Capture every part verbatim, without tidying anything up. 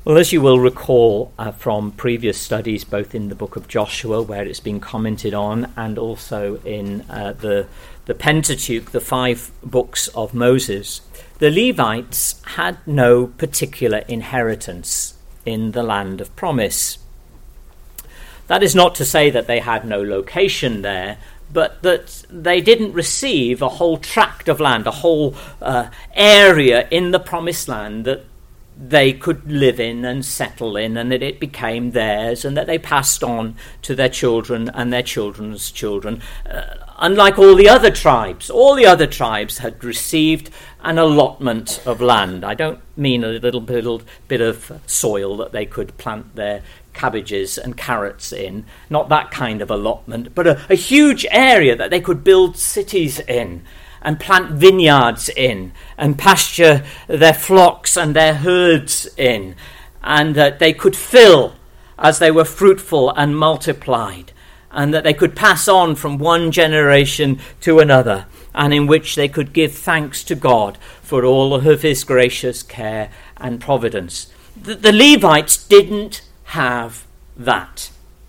Well, as you will recall uh, from previous studies, both in the book of Joshua, where it's been commented on, and also in uh, the, the Pentateuch, the five books of Moses, the Levites had no particular inheritance in the land of promise. That is not to say that they had no location there, but that they didn't receive a whole tract of land, a whole uh, area in the promised land that they could live in and settle in, and that it became theirs, and that they passed on to their children and their children's children. Uh, unlike all the other tribes, all the other tribes had received an allotment of land. I don't mean a little bit, little bit of soil that they could plant their cabbages and carrots in, not that kind of allotment, but a, a huge area that they could build cities in, and plant vineyards in, and pasture their flocks and their herds in, and that they could fill as they were fruitful and multiplied, and that they could pass on from one generation to another, and in which they could give thanks to God for all of his gracious care and providence. The, the Levites didn't have that.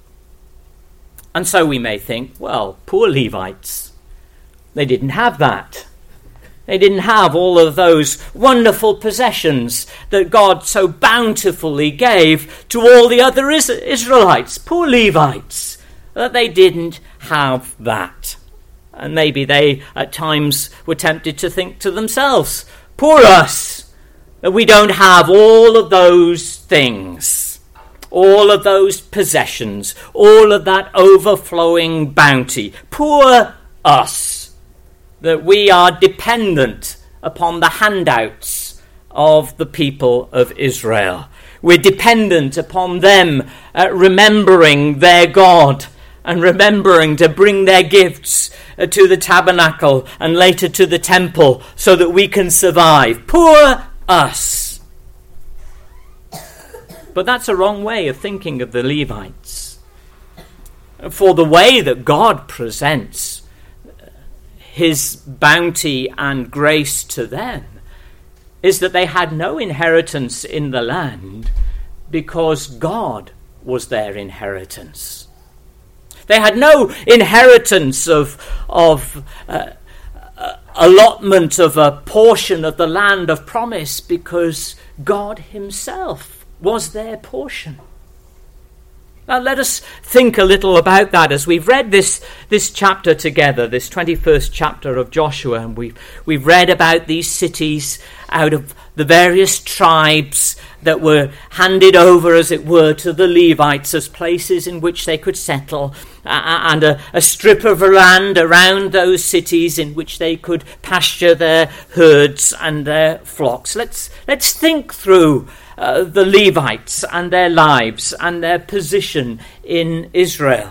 And so we may think, well, poor Levites. They didn't have that. They didn't have all of those wonderful possessions that God so bountifully gave to all the other Is- Israelites. Poor Levites, that they didn't have that. And maybe they at times were tempted to think to themselves, poor us, that we don't have all of those things, all of those possessions, all of that overflowing bounty. Poor us, that we are dependent upon the handouts of the people of Israel. We're dependent upon them uh, remembering their God and remembering to bring their gifts uh, to the tabernacle and later to the temple so that we can survive. Poor us. But that's a wrong way of thinking of the Levites. For the way that God presents his bounty and grace to them is that they had no inheritance in the land because God was their inheritance. They had no inheritance of, of uh, uh, allotment of a portion of the land of promise because God himself was their portion. Now let us think a little about that as we've read this, this chapter together, this twenty-first chapter of Joshua, and we've, we've read about these cities out of the various tribes that were handed over, as it were, to the Levites as places in which they could settle, uh, and a, a strip of land around those cities in which they could pasture their herds and their flocks. Let's, let's think through Uh, the Levites and their lives and their position in Israel.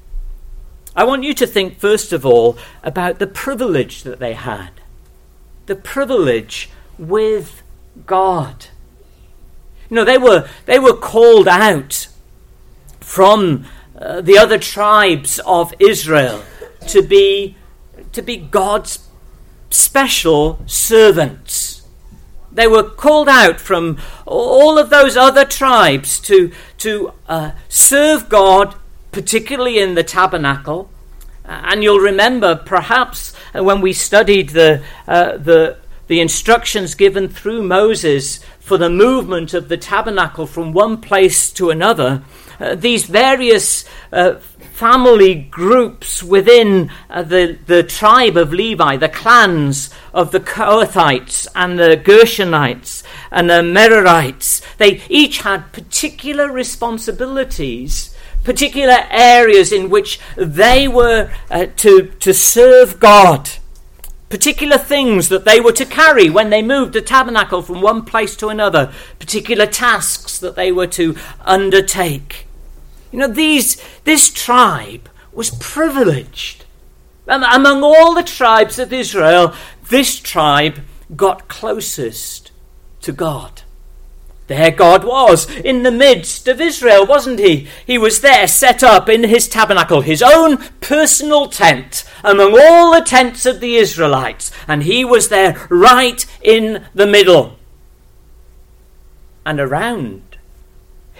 I want you to think first of all about the privilege that they had. The privilege with God. You know, they were they were called out from uh, the other tribes of Israel to be to be God's special servants. They were called out from all of those other tribes to, to uh, serve God, particularly in the tabernacle. And you'll remember, perhaps, when we studied the, uh, the, the instructions given through Moses for the movement of the tabernacle from one place to another, uh, these various uh, family groups within uh, the, the tribe of Levi, the clans of the Kohathites and the Gershonites and the Merarites, they each had particular responsibilities, particular areas in which they were uh, to, to serve God, particular things that they were to carry when they moved the tabernacle from one place to another, particular tasks that they were to undertake. You know, these this tribe was privileged. And among all the tribes of Israel, this tribe got closest to God. There God was in the midst of Israel, wasn't he? He was there set up in his tabernacle, his own personal tent among all the tents of the Israelites. And he was there right in the middle. And around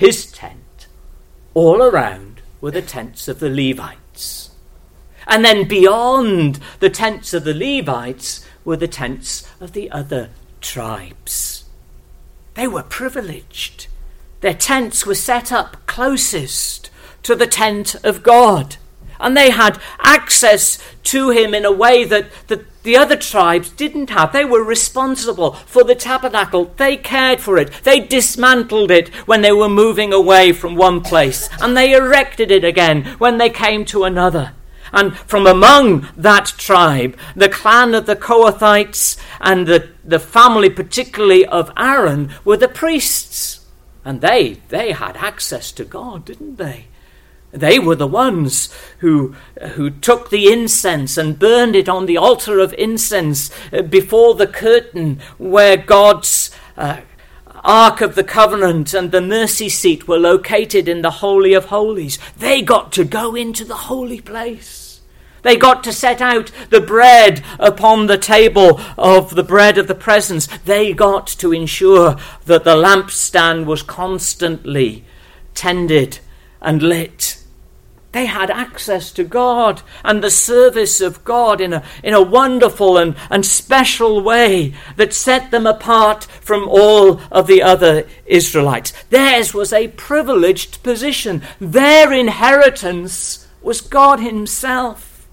his tent. All around were the tents of the Levites. And then beyond the tents of the Levites were the tents of the other tribes. They were privileged. Their tents were set up closest to the tent of God. And they had access to him in a way that, that the other tribes didn't have. They were responsible for the tabernacle. They cared for it. They dismantled it when they were moving away from one place. And they erected it again when they came to another. And from among that tribe, the clan of the Kohathites and the, the family particularly of Aaron were the priests. And they, they had access to God, didn't they? They were the ones who, who took the incense and burned it on the altar of incense before the curtain where God's uh, Ark of the Covenant and the mercy seat were located in the Holy of Holies. They got to go into the holy place. They got to set out the bread upon the table of the bread of the presence. They got to ensure that the lampstand was constantly tended and lit. They had access to God and the service of God in a, in a wonderful and, and special way that set them apart from all of the other Israelites. Theirs was a privileged position. Their inheritance was God himself.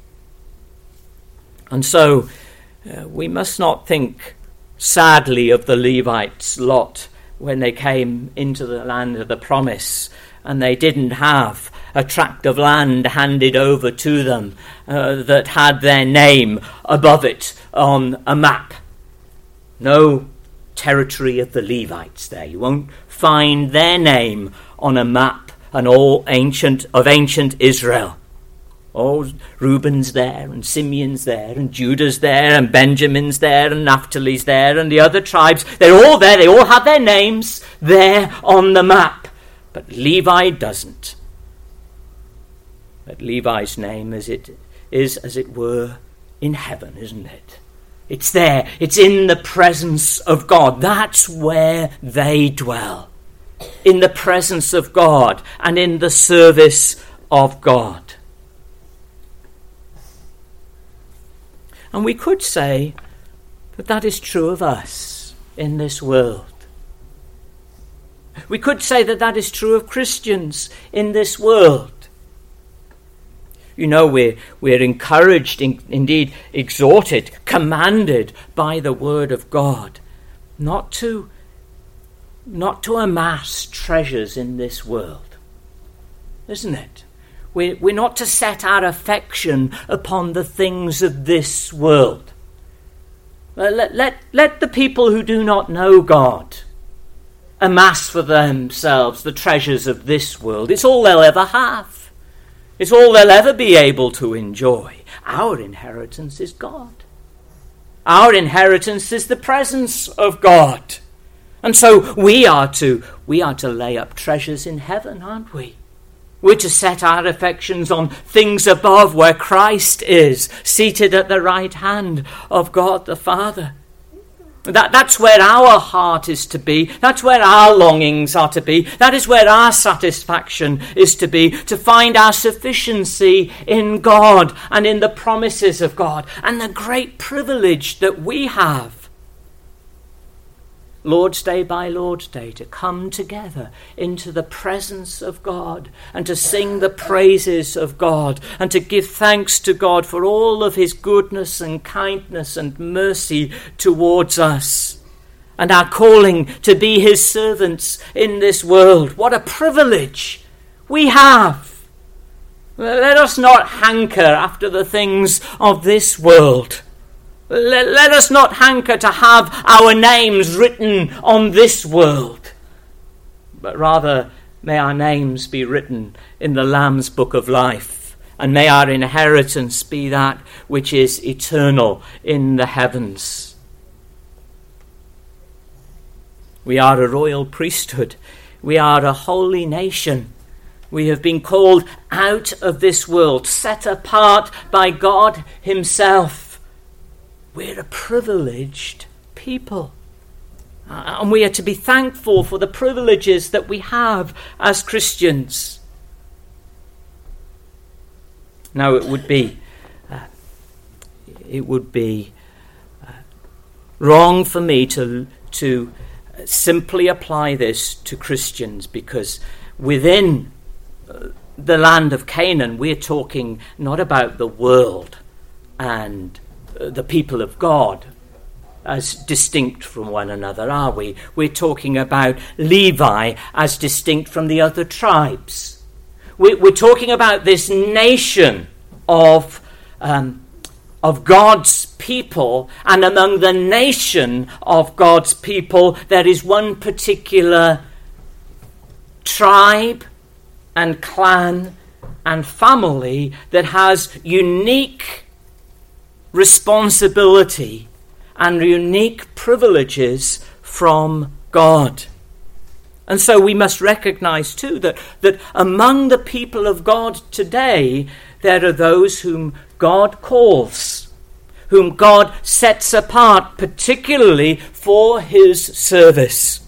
And so uh, we must not think sadly of the Levites' lot when they came into the land of the promise and they didn't have a tract of land handed over to them uh, that had their name above it on a map. No territory of the Levites there. You won't find their name on a map and all ancient of ancient Israel. Oh, Reuben's there, and Simeon's there, and Judah's there, and Benjamin's there, and Naphtali's there, and the other tribes. They're all there. They all have their names there on the map. But Levi doesn't. But Levi's name is it is, as it were, in heaven, isn't it? It's there. It's in the presence of God. That's where they dwell. In the presence of God and in the service of God. And we could say that that is true of us in this world. We could say that that is true of Christians in this world. You know, we're, we're encouraged, in, indeed exhorted, commanded by the word of God not to, not to amass treasures in this world, isn't it? We're, we're not to set our affection upon the things of this world. Let, let, let the people who do not know God amass for themselves the treasures of this world. It's all they'll ever have. It's all they'll ever be able to enjoy. Our inheritance is God. Our inheritance is the presence of God. And so we are to, we are to lay up treasures in heaven, aren't we? We're to set our affections on things above where Christ is, seated at the right hand of God the Father. That, that's where our heart is to be. That's where our longings are to be. That is where our satisfaction is to be, to find our sufficiency in God and in the promises of God and the great privilege that we have, Lord's Day by Lord's Day, to come together into the presence of God and to sing the praises of God and to give thanks to God for all of his goodness and kindness and mercy towards us and our calling to be his servants in this world. What a privilege we have. Let us not hanker after the things of this world. Let, let us not hanker to have our names written on this world, but rather may our names be written in the Lamb's book of life, and may our inheritance be that which is eternal in the heavens. We are a royal priesthood. We are a holy nation. We have been called out of this world, set apart by God himself. We're a privileged people. Uh, and we are to be thankful for the privileges that we have as Christians. Now, it would be, uh, it would be uh, wrong for me to to simply apply this to Christians, because within uh, the land of Canaan, we're talking not about the world and uh, the people of God as distinct from one another, are we? We're talking about Levi as distinct from the other tribes. We, we're talking about this nation of um, of God's people, and among the nation of God's people, there is one particular tribe and clan and family that has unique responsibility and unique privileges from God. And so we must recognize too that, that among the people of God today, there are those whom God calls, whom God sets apart particularly for his service.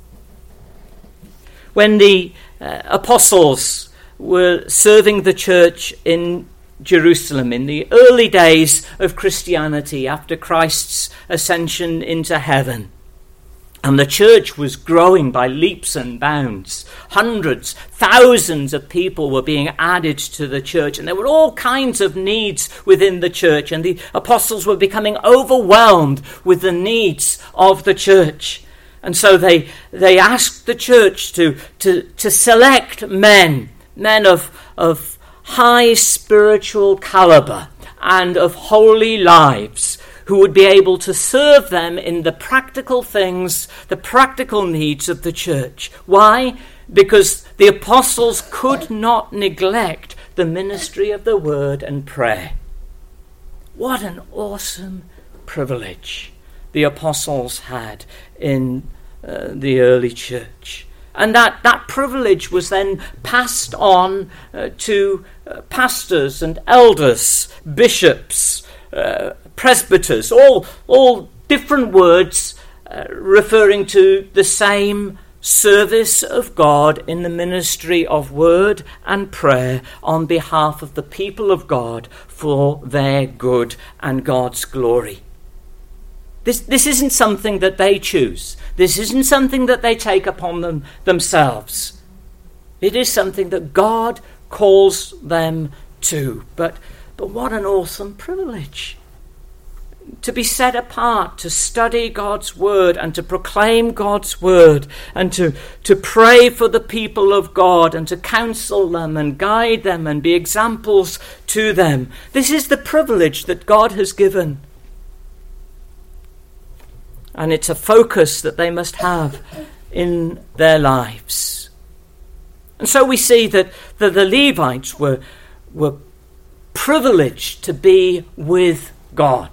When the uh, apostles were serving the church in Jerusalem in the early days of Christianity after Christ's ascension into heaven, and the church was growing by leaps and bounds. Hundreds, thousands of people were being added to the church, and there were all kinds of needs within the church, and the apostles were becoming overwhelmed with the needs of the church. And so they they asked the church to to, to select men, men of, of high spiritual caliber and of holy lives, who would be able to serve them in the practical things, the practical needs of the church. Why? Because the apostles could not neglect the ministry of the word and prayer. What an awesome privilege the apostles had in uh, the early church. And that, that privilege was then passed on uh, to uh, pastors and elders, bishops, uh, presbyters, all all different words uh, referring to the same service of God in the ministry of word and prayer on behalf of the people of God for their good and God's glory. This this isn't something that they choose. This isn't something that they take upon them themselves. It is something that God calls them to. But but what an awesome privilege, to be set apart, to study God's word and to proclaim God's word and to, to pray for the people of God and to counsel them and guide them and be examples to them. This is the privilege that God has given. And it's a focus that they must have in their lives. And so we see that, that the Levites were, were privileged to be with God.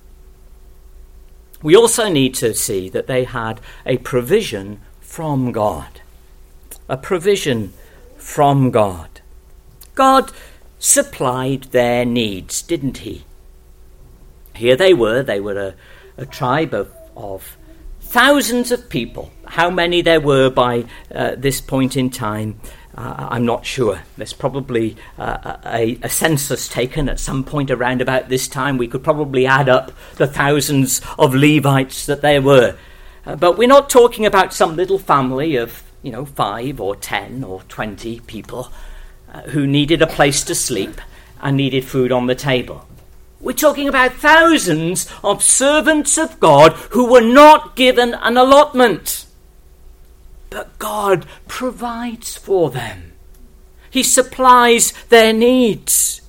We also need to see that they had a provision from God. A provision from God. God supplied their needs, didn't he? Here they were. They were a, a tribe of, of thousands of people. How many there were by uh, this point in time, Uh, I'm not sure. There's probably uh, a, a census taken at some point around about this time. We could probably add up the thousands of Levites that there were. Uh, but we're not talking about some little family of, you know, five or ten or twenty people uh, who needed a place to sleep and needed food on the table. We're talking about thousands of servants of God who were not given an allotment. But God provides for them. He supplies their needs.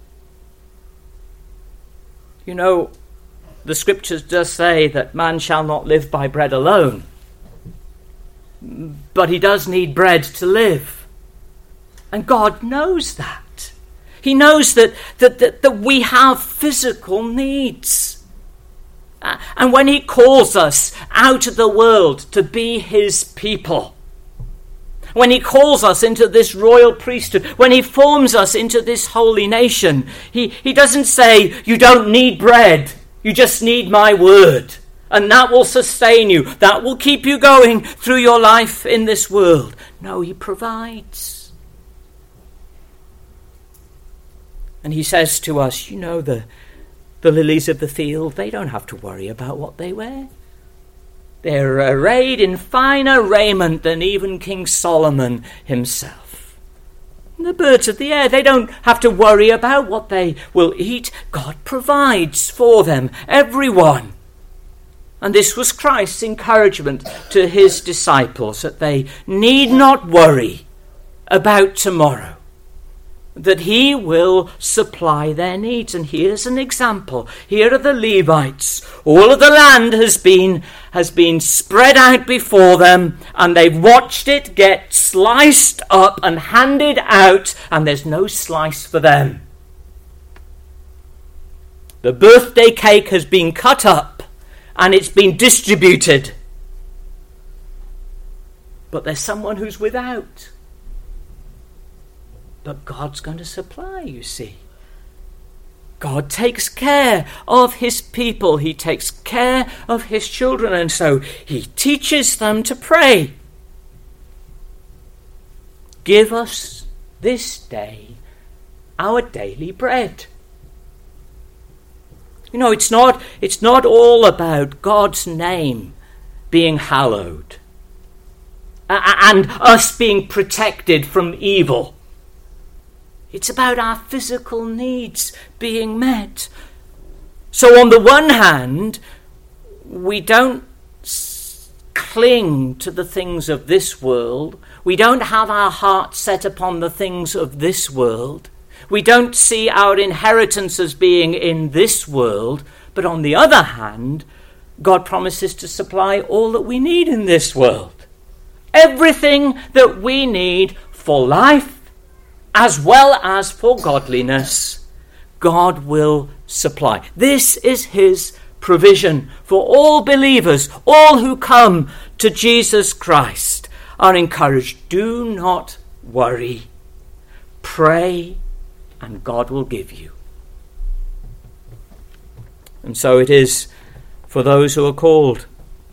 You know, the scriptures does say that man shall not live by bread alone. But he does need bread to live. And God knows that. He knows that, that, that, that we have physical needs. Uh, and when he calls us out of the world to be his people, when he calls us into this royal priesthood, when he forms us into this holy nation, he, he doesn't say, you don't need bread, you just need my word. and that will sustain you. That will keep you going through your life in this world. No, he provides. And he says to us, you know, the, the lilies of the field, they don't have to worry about what they wear. They're arrayed in finer raiment than even King Solomon himself. The birds of the air, they don't have to worry about what they will eat. God provides for them, everyone. And this was Christ's encouragement to his disciples, that they need not worry about tomorrow, that he will supply their needs. And here's an example. Here are the Levites. All of the land has been has been spread out before them, and they've watched it get sliced up and handed out, and there's no slice for them. The birthday cake has been cut up and it's been distributed, but there's someone who's without. But God's going to supply, you see. God takes care of his people. He takes care of his children. And so he teaches them to pray. Give us this day our daily bread. You know, it's not, it's not all about God's name being hallowed and us being protected from evil. It's about our physical needs being met. So on the one hand, we don't cling to the things of this world. We don't have our heart set upon the things of this world. We don't see our inheritance as being in this world. But on the other hand, God promises to supply all that we need in this world. Everything that we need for life, as well as for godliness, God will supply. This is his provision for all believers. All who come to Jesus Christ are encouraged. Do not worry. Pray, and God will give you. And so it is for those who are called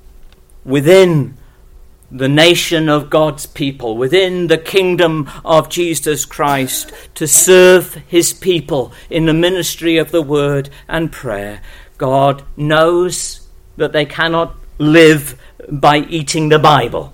within the nation of God's people, within the kingdom of Jesus Christ, to serve his people in the ministry of the word and prayer. God knows that they cannot live by eating the Bible.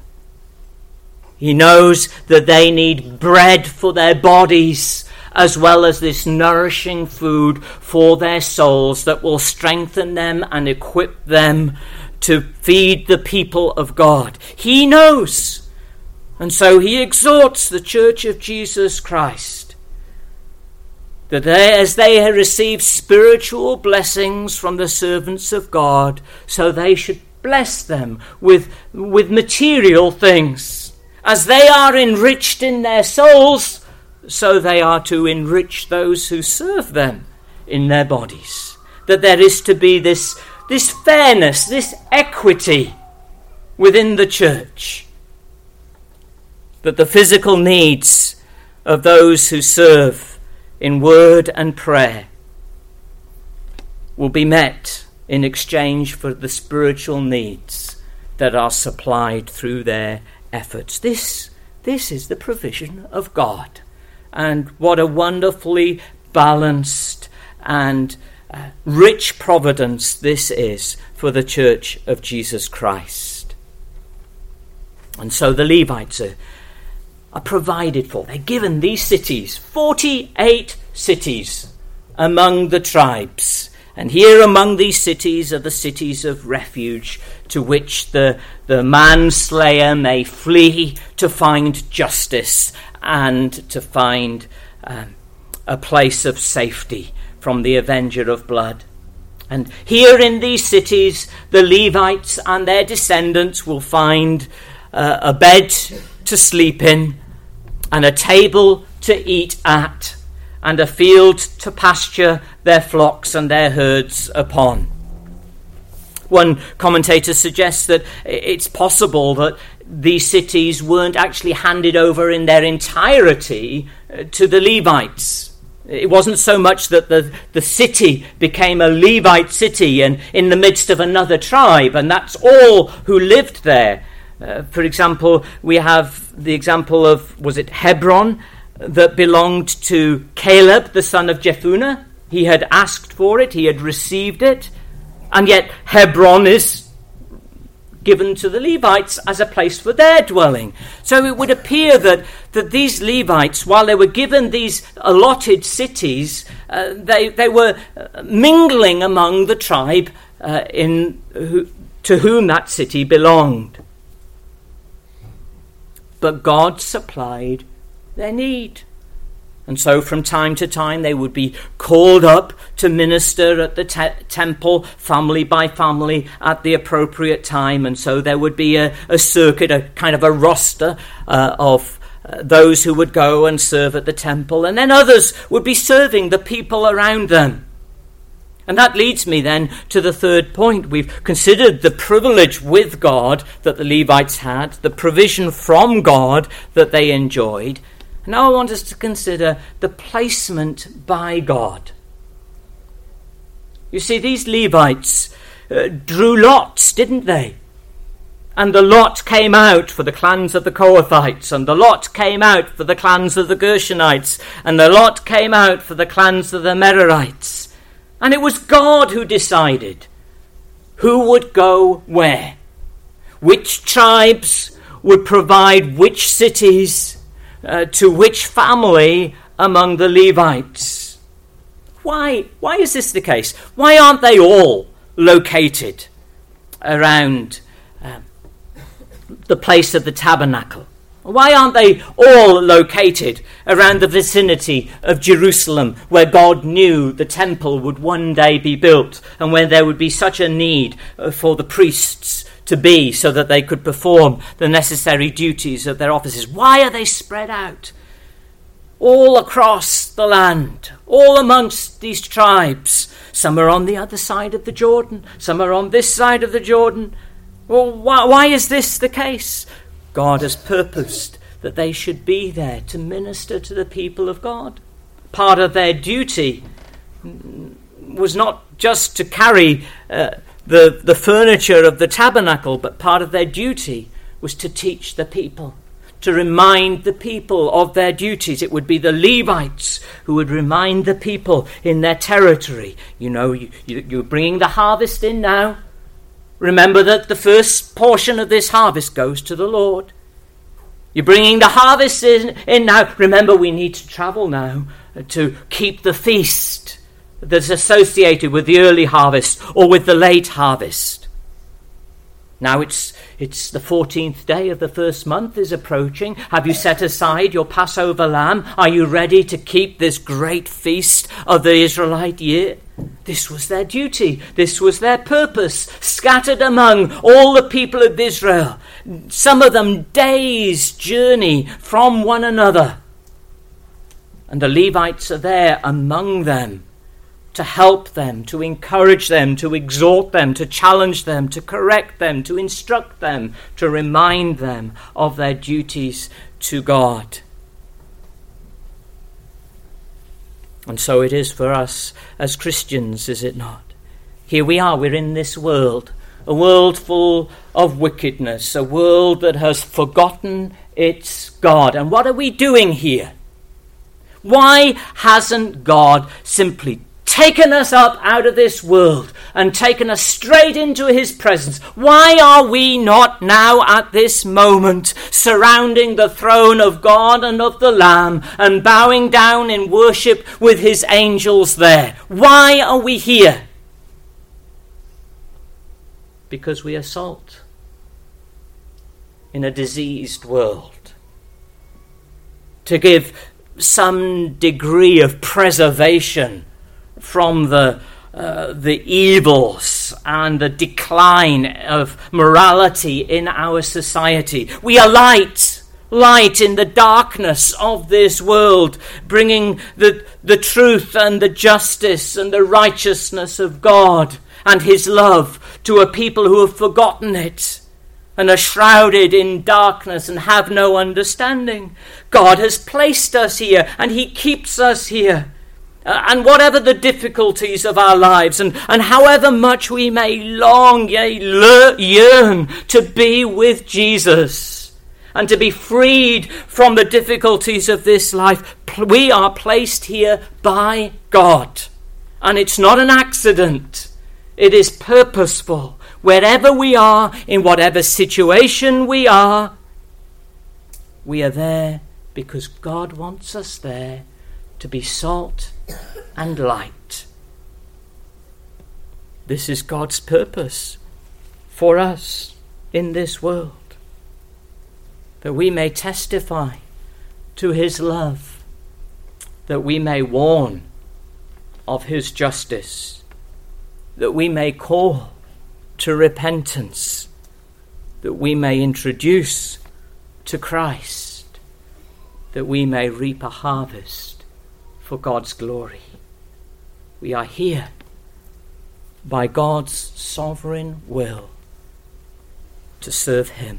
He knows that they need bread for their bodies, as well as this nourishing food for their souls that will strengthen them and equip them to feed the people of God. He knows. And so he exhorts the Church of Jesus Christ that they, as they receive spiritual blessings from the servants of God, so they should bless them with, with material things. As they are enriched in their souls, so they are to enrich those who serve them in their bodies. That there is to be this This fairness, this equity within the church. That the physical needs of those who serve in word and prayer will be met in exchange for the spiritual needs that are supplied through their efforts. This, this is the provision of God. And what a wonderfully balanced and Uh, rich providence this is for the Church of Jesus Christ. And so the Levites are, are provided for. They're given these cities, forty-eight cities among the tribes. And here among these cities are the cities of refuge to which the, the manslayer may flee to find justice and to find um, a place of safety from the avenger of blood. And here in these cities, the Levites and their descendants will find uh, a bed to sleep in, and a table to eat at, and a field to pasture their flocks and their herds upon. One commentator suggests that it's possible that these cities weren't actually handed over in their entirety to the Levites. It wasn't so much that the, the city became a Levite city and in the midst of another tribe, and that's all who lived there. Uh, for example, we have the example of, was it Hebron, that belonged to Caleb, the son of Jephunneh. He had asked for it, he had received it, and yet Hebron is given to the Levites as a place for their dwelling. So it would appear that, that these Levites, while they were given these allotted cities, uh, they, they were mingling among the tribe uh, in who, to whom that city belonged. But God supplied their need. And so from time to time they would be called up to minister at the te- temple, family by family, at the appropriate time. And so there would be a, a circuit, a kind of a roster uh, of uh, those who would go and serve at the temple. And then others would be serving the people around them. And that leads me then to the third point. We've considered the privilege with God that the Levites had, the provision from God that they enjoyed. Now I want us to consider the placement by God. You see, these Levites uh, drew lots, didn't they? And the lot came out for the clans of the Kohathites, and the lot came out for the clans of the Gershonites, and the lot came out for the clans of the Merarites. And it was God who decided who would go where, which tribes would provide which cities, Uh, to which family among the Levites. Why? Why is this the case? Why aren't they all located around uh, the place of the tabernacle? Why aren't they all located around the vicinity of Jerusalem, where God knew the temple would one day be built and where there would be such a need for the priests to be, so that they could perform the necessary duties of their offices? Why are they spread out all across the land, all amongst these tribes? Some are on the other side of the Jordan, some are on this side of the Jordan. Well, why, why is this the case? God has purposed that they should be there to minister to the people of God. Part of their duty was not just to carry uh, The, the furniture of the tabernacle, but part of their duty was to teach the people, to remind the people of their duties. It would be the Levites who would remind the people in their territory. You know, you, you, you're bringing the harvest in now. Remember that the first portion of this harvest goes to the Lord. You're bringing the harvest in, in now. Remember, we need to travel now to keep the feast that's associated with the early harvest or with the late harvest. Now it's it's the fourteenth day of the first month is approaching. Have you set aside your Passover lamb? Are you ready to keep this great feast of the Israelite year? This was their duty. This was their purpose, scattered among all the people of Israel. Some of them days' journey from one another. And the Levites are there among them, to help them, to encourage them, to exhort them, to challenge them, to correct them, to instruct them, to remind them of their duties to God. And so it is for us as Christians, is it not? Here we are, we're in this world, a world full of wickedness, a world that has forgotten its God. And what are we doing here? Why hasn't God simply taken us up out of this world and taken us straight into his presence? Why are we not now at this moment surrounding the throne of God and of the Lamb and bowing down in worship with his angels there? Why are we here? Because we are salt in a diseased world. To give some degree of preservation from the uh, the evils and the decline of morality in our society. We are light, light in the darkness of this world, bringing the, the truth and the justice and the righteousness of God and his love to a people who have forgotten it and are shrouded in darkness and have no understanding. God has placed us here and he keeps us here Uh, and whatever the difficulties of our lives, and, and however much we may long, yea, yearn to be with Jesus and to be freed from the difficulties of this life, we are placed here by God. And it's not an accident. It is purposeful. Wherever we are, in whatever situation we are, we are there because God wants us there to be salt and light. This is God's purpose for us in this world, that we may testify to his love, that we may warn of his justice, that we may call to repentance, that we may introduce to Christ, that we may reap a harvest for God's glory. We are here by God's sovereign will to serve him.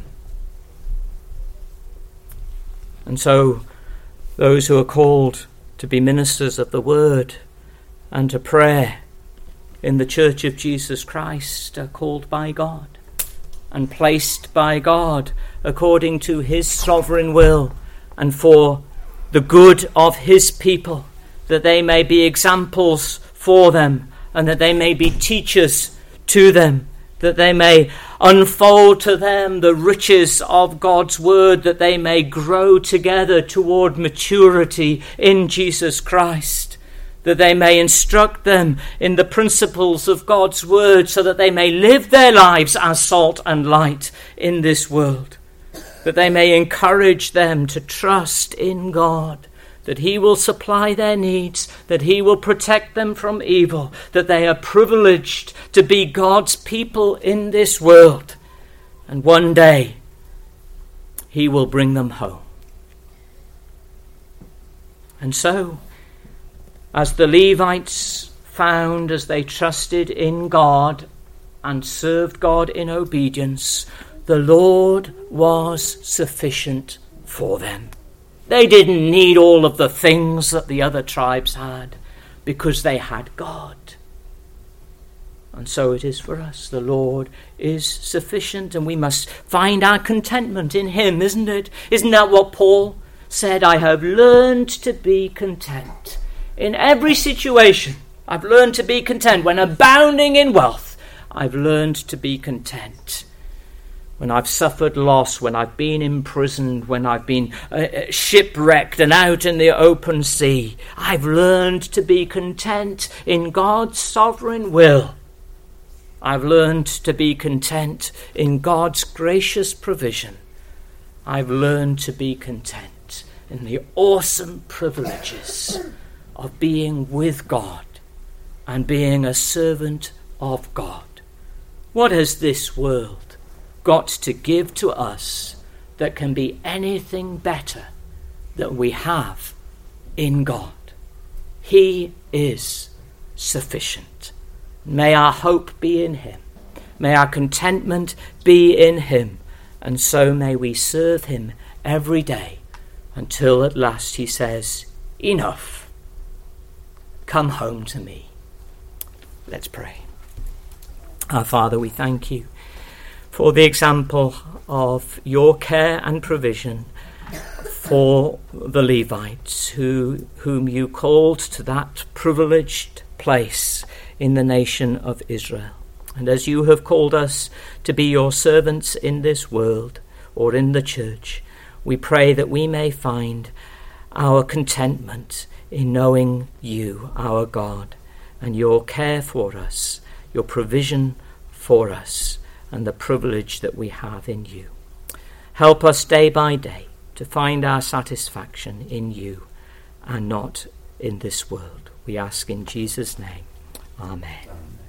And so those who are called to be ministers of the word and to prayer in the Church of Jesus Christ are called by God and placed by God according to his sovereign will and for the good of his people, that they may be examples for them and that they may be teachers to them, that they may unfold to them the riches of God's word, that they may grow together toward maturity in Jesus Christ, that they may instruct them in the principles of God's word so that they may live their lives as salt and light in this world, that they may encourage them to trust in God, that he will supply their needs, that he will protect them from evil, that they are privileged to be God's people in this world, and one day he will bring them home. And so, as the Levites found as they trusted in God and served God in obedience, the Lord was sufficient for them. They didn't need all of the things that the other tribes had because they had God. And so it is for us. The Lord is sufficient and we must find our contentment in him, isn't it? Isn't that what Paul said? I have learned to be content. In every situation, I've learned to be content. When abounding in wealth, I've learned to be content. When I've suffered loss, when I've been imprisoned, when I've been uh, shipwrecked and out in the open sea, I've learned to be content in God's sovereign will. I've learned to be content in God's gracious provision. I've learned to be content in the awesome privileges of being with God and being a servant of God. What has this world got to give to us that can be anything better than we have in God? He is sufficient. May our hope be in him. May our contentment be in him. And so may we serve him every day until at last he says, enough. Come home to me. Let's pray. Our Father, we thank you for the example of your care and provision for the Levites, who whom you called to that privileged place in the nation of Israel. And as you have called us to be your servants in this world or in the church, we pray that we may find our contentment in knowing you, our God, and your care for us, your provision for us, and the privilege that we have in you. Help us day by day to find our satisfaction in you and not in this world. We ask in Jesus' name. Amen.